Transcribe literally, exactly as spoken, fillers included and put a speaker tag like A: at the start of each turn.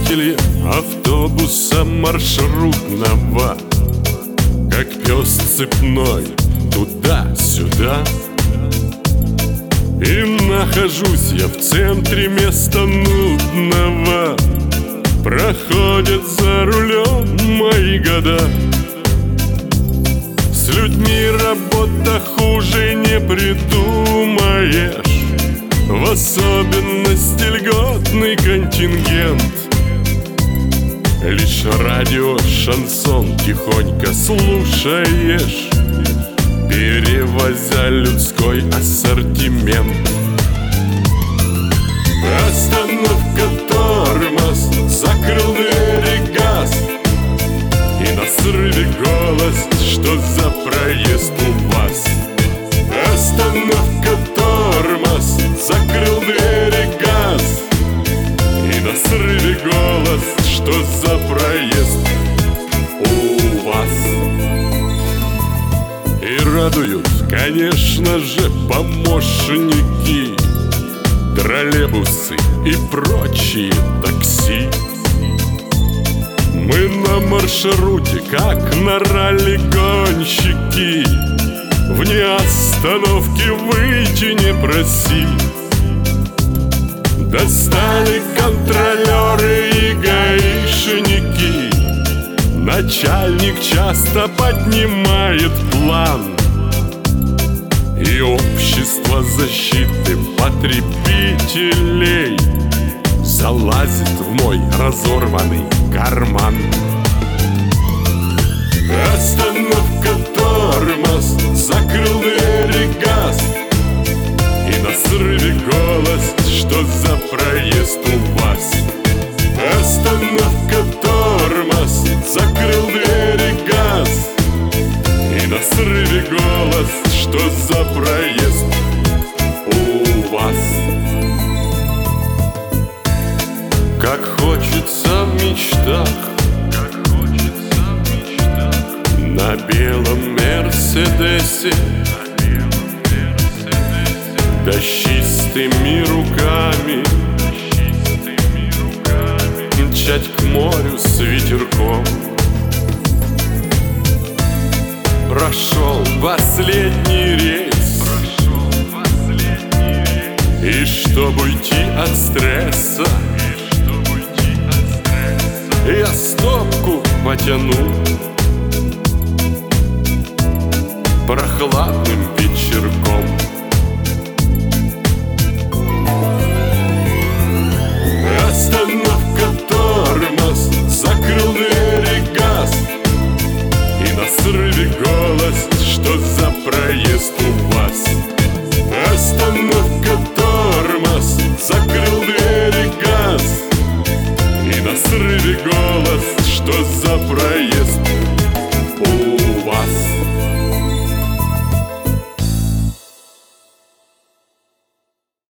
A: двигателе автобуса маршрутного, как пес цепной, туда-сюда. И нахожусь я в центре места нудного. Проходят за рулем мои года. С людьми работа хуже не придумаешь, в особенности льготный контингент. Лишь радио, шансон тихонько слушаешь, перевозя людской ассортимент. Остановка, тормоз, закрыл двери, газ, и на срыве голос: что за проезд у вас? Остановка, тормоз, закрыл двери, газ, и на срыве голос: что за проезд у вас? И радуют, конечно же, помощники, троллейбусы и прочие такси. Мы на маршруте, как на ралли-гонщики, вне остановки выйти не проси. Достали контролеры и гаишники, начальник часто поднимает план, и общество защиты потребителей залазит в мой разорванный карман. Остановка, тормоз, закрыл двери, газ, и на срыве голос: что за проезд у вас? Остановка, тормоз, закрыл двери, газ, и на срыве голос: что за проезд у вас? Как хочется в мечтах, как хочется в мечтах, на белом мерседесе, на белом мерседесе, да с чистыми руками, да с чистыми руками, мчать к морю с ветерком. Прошел последний рейс, прошел последний рейс, и чтоб уйти от стресса, я стопку потяну прохладным вечерком. Остановка, тормоз, закрыл двери, газ, и на срыве голос: что за проезд у